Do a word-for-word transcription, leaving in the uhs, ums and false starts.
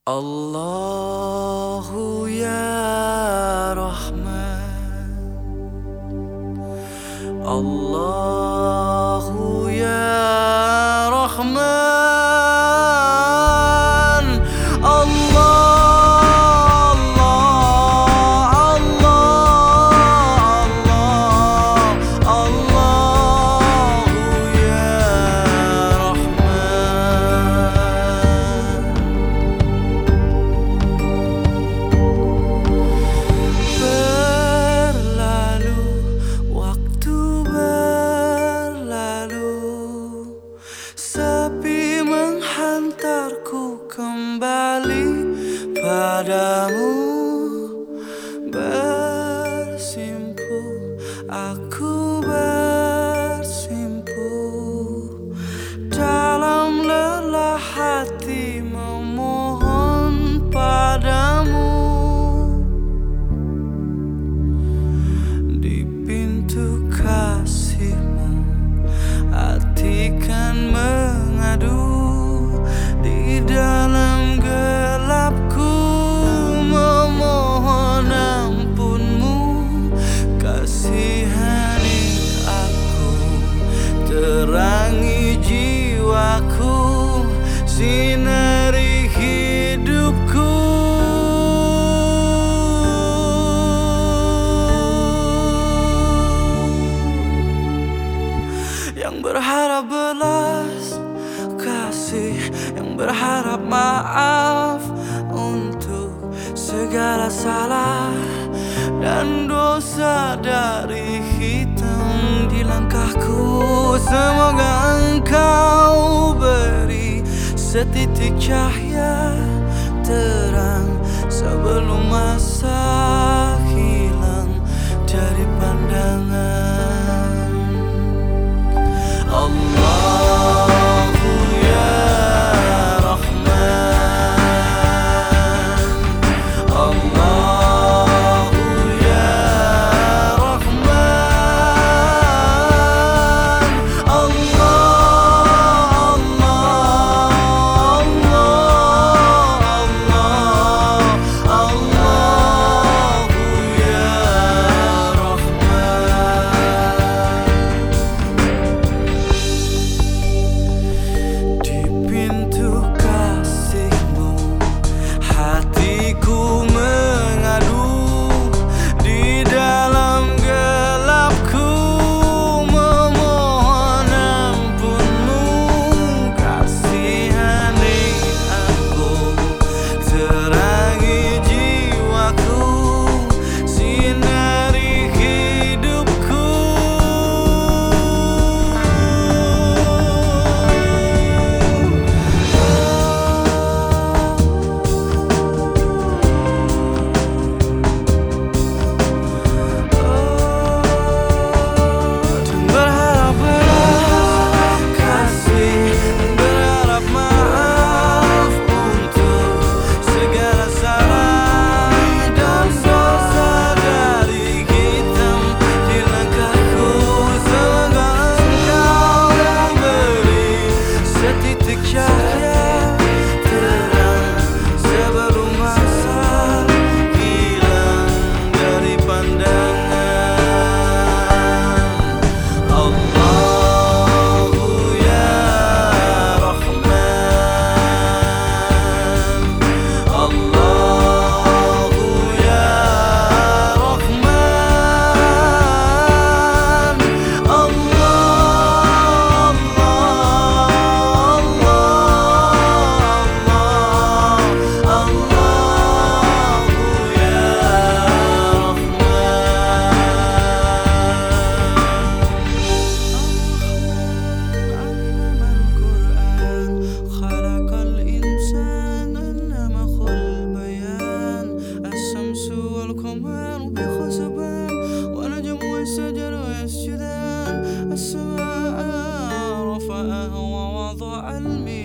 Allahu ya Rahman, Allahu ya Rahman, Allah, Allah, Allah, Allahu ya Rahman. Berlalu, waktu berlalu, sepi menghantarku kembali padamu. Bersimpu, aku bersimpu dalam lelah hati memohon padamu. Di pintu kasihmu hati kan mengadu, di dalam gelapku memohon ampunmu. Kasihani aku, terangi jiwaku, sinari hidupku. Yang berharap belas kasih, yang berharap maaf untuk segala salah dan dosa dari hitam di langkahku. Semoga engkau beri setitik cahaya terang sebelum masa hilang dari pandangan. Allahu ya Rahman, Allahu ya Rahman, Allah, Allah, Allah, Allahu ya Rahman. Di pintu kasihmu hatiku mengadu, di dalam gelapku memohon ampunmu. Kasihani aku, terangi jiwaku, sinari hidupku. Dan berharap belas kasih, berharap maaf untuk segala salah dan dosa dari hitam di langkahku. Semoga engkau beri setitik cahaya terang sebelum masa hilang dari pandangan. Allahu ya Rahman, Allahu ya Rahman, Allah, Allah, Allahu ya Rahman. Al-Quran khalaqal insana allamahu al-bayan. As-samsu wal qamaru bi husban, wa najmu was-shajaru yasjudan. As-samaa'a rafa'aha wa wada'a al-mizan.